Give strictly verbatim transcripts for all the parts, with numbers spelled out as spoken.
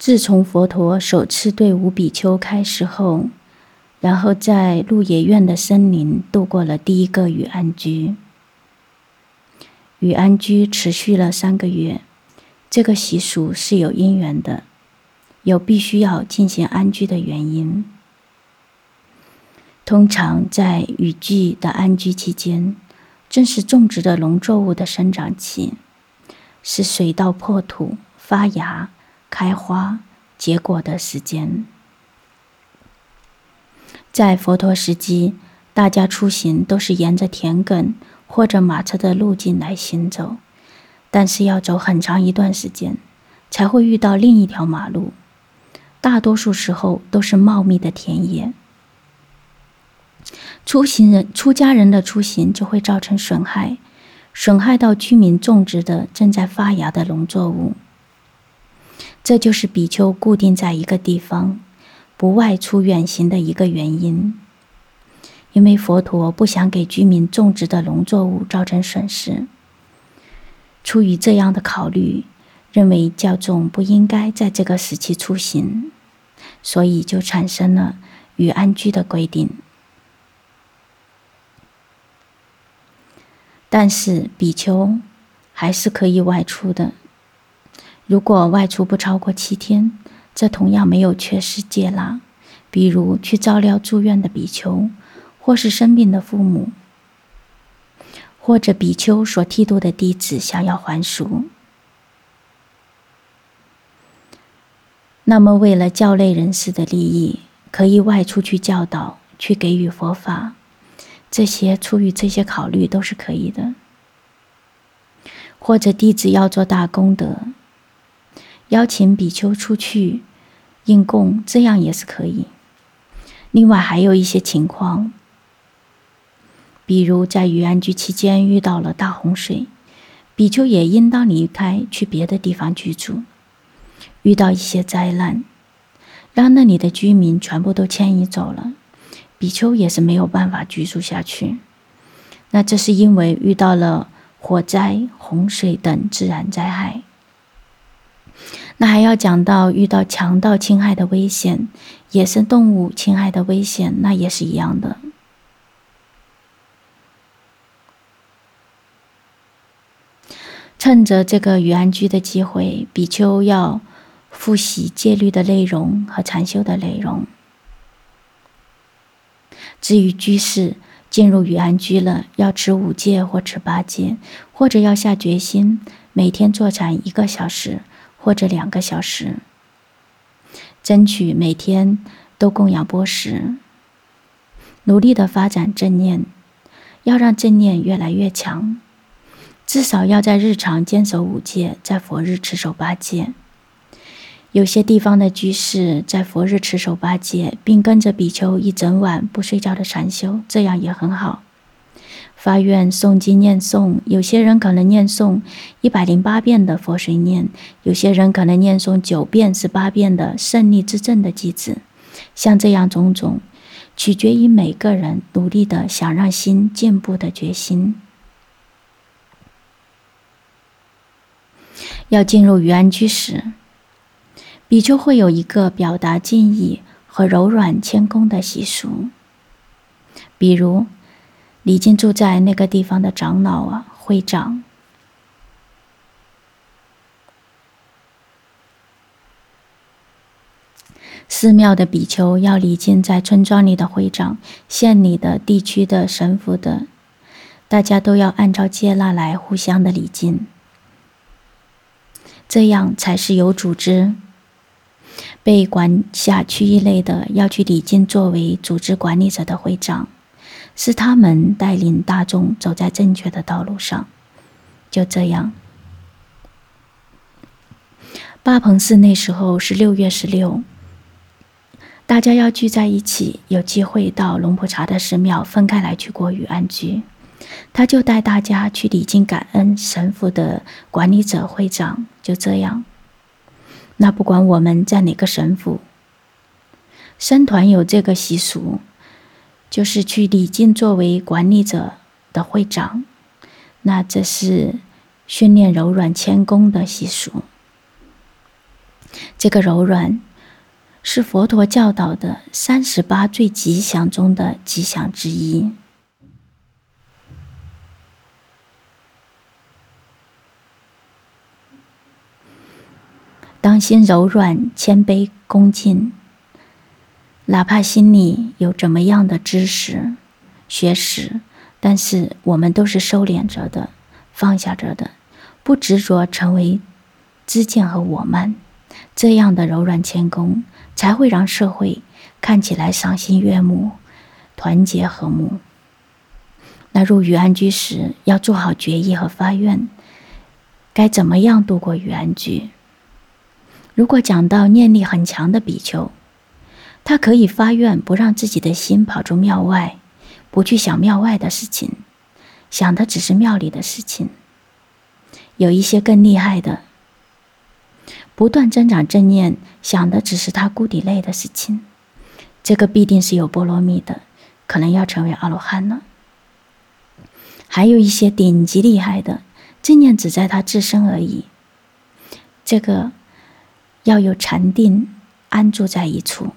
自从佛陀首次对五比丘开示后，然后在鹿野苑的森林度过了第一个雨安居。雨安居持续了三个月，这个习俗是有因缘的，有必须要进行安居的原因。通常在雨季的安居期间，正是种植的农作物的生长期，是水稻破土、发芽、开花、结果的时间。在佛陀时期，大家出行都是沿着田埂或者马车的路径来行走，但是要走很长一段时间，才会遇到另一条马路。大多数时候都是茂密的田野。出行人、出家人的出行就会造成损害，损害到居民种植的正在发芽的农作物。这就是比丘固定在一个地方，不外出远行的一个原因。因为佛陀不想给居民种植的农作物造成损失，出于这样的考虑，认为教众不应该在这个时期出行，所以就产生了雨安居的规定。但是比丘还是可以外出的，如果外出不超过七天，这同样没有缺失戒腊，比如去照料住院的比丘，或是生病的父母，或者比丘所剃度的弟子想要还俗。那么为了教类人士的利益，可以外出去教导，去给予佛法，这些出于这些考虑都是可以的。或者弟子要做大功德，邀请比丘出去应供，这样也是可以。另外还有一些情况，比如在雨安居期间遇到了大洪水，比丘也应当离开，去别的地方居住。遇到一些灾难，让那里的居民全部都迁移走了，比丘也是没有办法居住下去。那这是因为遇到了火灾、洪水等自然灾害。那还要讲到遇到强盗侵害的危险，野生动物侵害的危险，那也是一样的。趁着这个雨安居的机会，比丘要复习戒律的内容和禅修的内容。至于居士进入雨安居了，要持五戒或持八戒，或者要下决心每天坐禅一个小时或者两个小时，争取每天都供养钵食，努力的发展正念，要让正念越来越强，至少要在日常坚守五戒，在佛日持守八戒。有些地方的居士在佛日持守八戒，并跟着比丘一整晚不睡觉的禅修，这样也很好。发愿诵经念诵，有些人可能念诵一百零八遍的佛随念，有些人可能念诵九遍十八遍的胜利之证的偈子，像这样种种，取决于每个人努力的想让心进步的决心。要进入雨安居时，比丘会有一个表达敬意和柔软谦恭的习俗，比如礼敬住在那个地方的长老啊、会长。寺庙的比丘要礼敬在村庄里的会长、县里的、地区的、神父的，大家都要按照戒腊来互相的礼敬，这样才是有组织。被管辖区域内的要去礼敬作为组织管理者的会长，是他们带领大众走在正确的道路上。就这样，巴蓬寺那时候是六月十六，大家要聚在一起，有机会到龙普查的寺庙分开来去过雨安居。他就带大家去礼敬感恩神父的管理者会长，就这样。那不管我们在哪个省府，僧团有这个习俗，就是去礼敬作为管理者的会长，那这是训练柔软谦恭的习俗。 这个柔软是佛陀教导的三十八最吉祥中的吉祥之一。当心柔软、谦卑、恭敬，哪怕心里有怎么样的知识、学识，但是我们都是收敛着的，放下着的，不执着成为知见和我慢。这样的柔软谦恭才会让社会看起来赏心悦目，团结和睦。那入雨安居时要做好决议和发愿，该怎么样度过雨安居？如果讲到念力很强的比丘，他可以发愿不让自己的心跑出庙外，不去想庙外的事情，想的只是庙里的事情。有一些更厉害的，不断增长正念，想的只是他估底类的事情，这个必定是有波罗蜜的，可能要成为阿罗汉了。还有一些顶级厉害的，正念只在他自身而已，这个要有禅定安住在一处。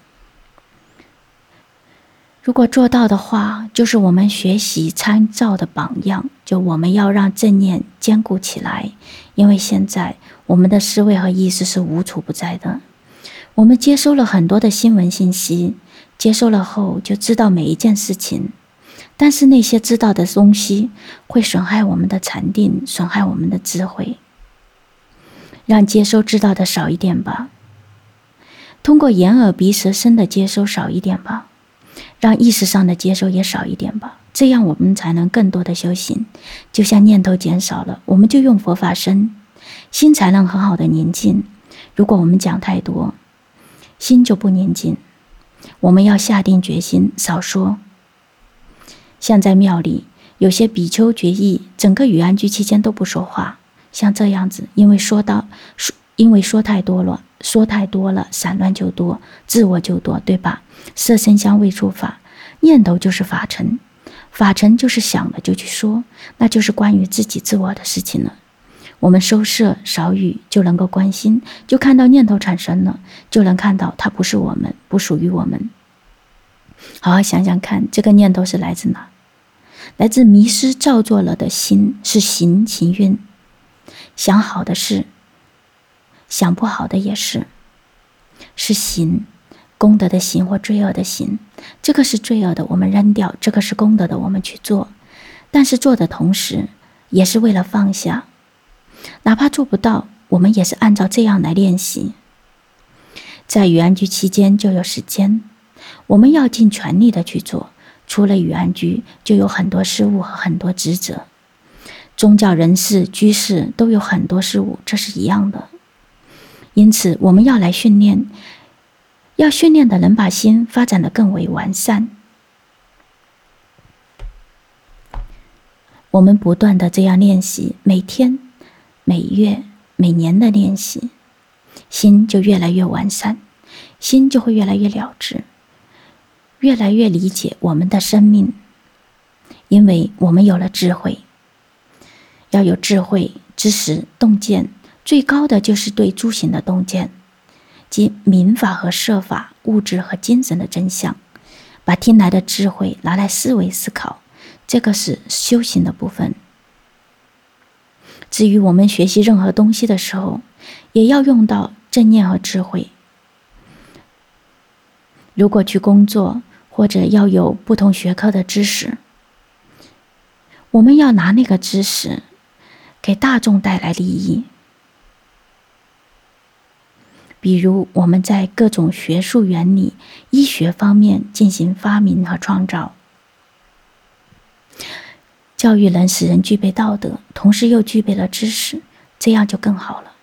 如果做到的话，就是我们学习参照的榜样，就我们要让正念坚固起来。因为现在我们的思维和意识是无处不在的，我们接收了很多的新闻信息，接收了后就知道每一件事情，但是那些知道的东西会损害我们的禅定，损害我们的智慧。让接收知道的少一点吧，通过眼耳鼻舌身的接收少一点吧，让意识上的接收也少一点吧，这样我们才能更多的修行。就像念头减少了，我们就用佛法身，心才能很好的宁静。如果我们讲太多，心就不宁静。我们要下定决心少说。像在庙里，有些比丘决议整个雨安居期间都不说话，像这样子，因为说到说因为说太多了，说太多了，散乱就多，自我就多，对吧？色声香味触法，念头就是法尘，法尘就是想了就去说，那就是关于自己自我的事情了。我们收摄少语，就能够关心，就看到念头产生了，就能看到它不是我们，不属于我们。好好想想看，这个念头是来自哪？来自迷失造作了的心，是行行运。想好的事，想不好的也是，是行，功德的行或罪恶的行。这个是罪恶的，我们扔掉；这个是功德的，我们去做。但是做的同时，也是为了放下。哪怕做不到，我们也是按照这样来练习。在雨安居期间就有时间，我们要尽全力的去做。除了雨安居，就有很多事务和很多职责。宗教人士、居士都有很多事务，这是一样的。因此，我们要来训练，要训练的能把心发展得更为完善。我们不断的这样练习，每天、每月、每年的练习，心就越来越完善，心就会越来越了知，越来越理解我们的生命，因为我们有了智慧。要有智慧、知识、洞见，最高的就是对诸行的洞见，即民法和社法、物质和精神的真相，把听来的智慧拿来思维思考，这个是修行的部分。至于我们学习任何东西的时候，也要用到正念和智慧。如果去工作，或者要有不同学科的知识，我们要拿那个知识给大众带来利益。比如我们在各种学术原理、医学方面进行发明和创造。教育能使人具备道德，同时又具备了知识，这样就更好了。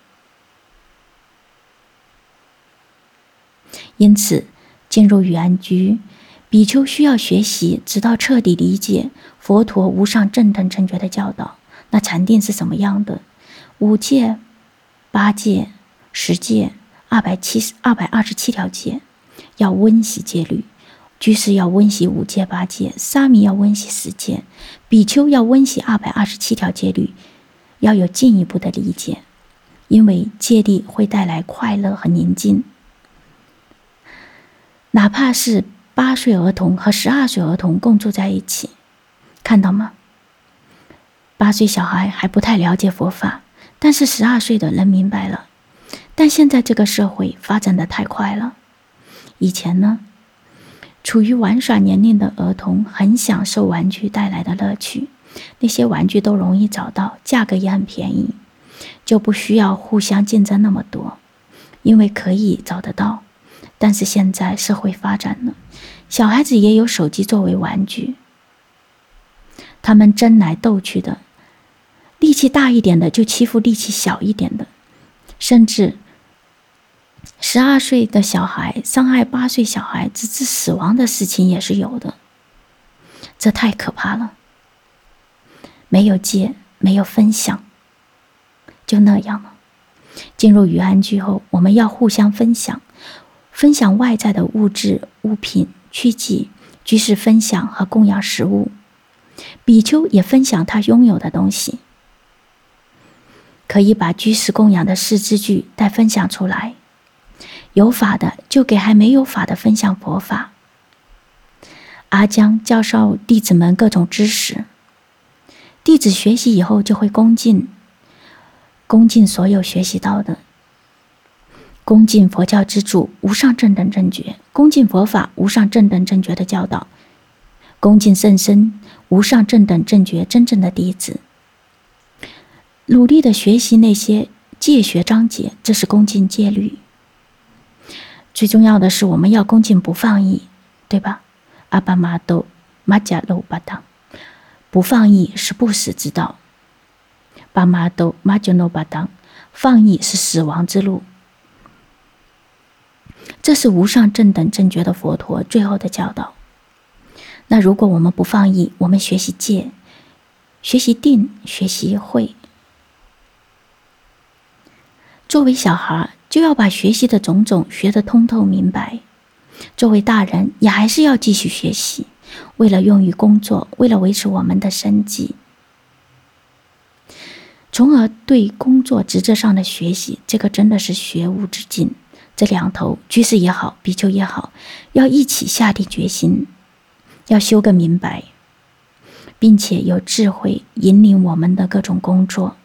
因此，进入雨安居，比丘需要学习，直到彻底理解佛陀无上正等正觉的教导。那禅定是什么样的？五戒、八戒、十戒、二百七十、二百二十七条戒，要温习戒律。居士要温习五戒八戒，沙弥要温习十戒，比丘要温习二百二十七条戒律，要有进一步的理解。 因为戒律会带来快乐和宁静。哪怕是八岁儿童和十二岁儿童共住在一起，看到吗？八岁小孩还不太了解佛法，但是十二岁的人明白了。但现在这个社会发展得太快了，以前呢，处于玩耍年龄的儿童很享受玩具带来的乐趣，那些玩具都容易找到，价格也很便宜，就不需要互相竞争那么多，因为可以找得到。但是现在社会发展了，小孩子也有手机作为玩具，他们争来斗去的，力气大一点的就欺负力气小一点的，甚至十二岁的小孩伤害八岁小孩直至死亡的事情也是有的，这太可怕了。没有戒，没有分享，就那样了。进入余安居后，我们要互相分享，分享外在的物质、物品、躯体，居士分享和供养食物，比丘也分享他拥有的东西，可以把居士供养的四字句带分享出来。有法的就给还没有法的分享佛法。阿姜教授弟子们各种知识，弟子学习以后就会恭敬，恭敬所有学习到的，恭敬佛教之主无上正等正觉，恭敬佛法无上正等正觉的教导，恭敬甚深无上正等正觉真正的弟子，努力的学习那些戒学章节，这是恭敬戒律。最重要的是我们要恭敬不放逸，对吧？阿巴马多玛迦罗巴当，不放逸是不死之道。巴马多玛迦罗巴当，放逸是死亡之路。这是无上正等正觉的佛陀最后的教导。那如果我们不放逸，我们学习戒，学习定，学习慧，作为小孩就要把学习的种种学得通透明白，作为大人也还是要继续学习，为了用于工作，为了维持我们的生计，从而对工作职责上的学习，这个真的是学无止境。这两头，居士也好，比丘也好，要一起下定决心，要修个明白，并且有智慧引领我们的各种工作，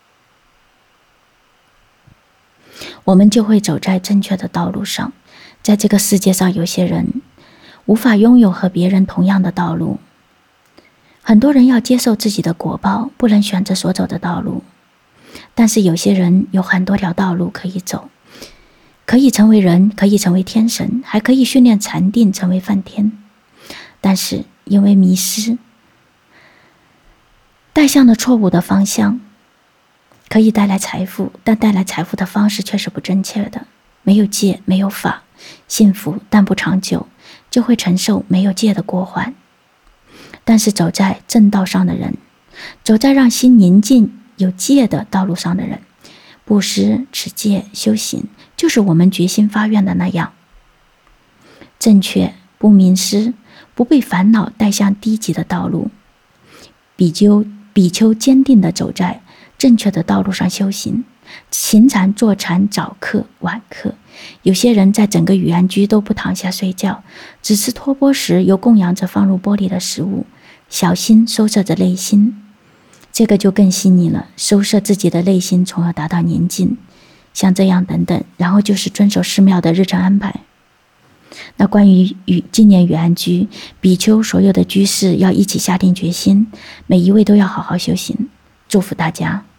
我们就会走在正确的道路上。在这个世界上，有些人无法拥有和别人同样的道路，很多人要接受自己的果报，不能选择所走的道路。但是有些人有很多条道路可以走，可以成为人，可以成为天神，还可以训练禅定成为梵天。但是因为迷失，带向了错误的方向，可以带来财富，但带来财富的方式却是不正确的。没有戒，没有法，幸福但不长久，就会承受没有戒的过患。但是走在正道上的人，走在让心宁静有戒的道路上的人，布施、持戒、修行，就是我们决心发愿的那样，正确，不迷失，不被烦恼带向低级的道路。比丘比丘坚定地走在正确的道路上修行，行禅坐禅，早课晚课。有些人在整个雨安居都不躺下睡觉，只吃托钵时由供养者放入玻璃的食物，小心收摄着内心，这个就更细腻了，收摄自己的内心，从而达到宁静。像这样等等，然后就是遵守寺庙的日程安排。那关于与今年雨安居，比丘所有的居士要一起下定决心，每一位都要好好修行。祝福大家。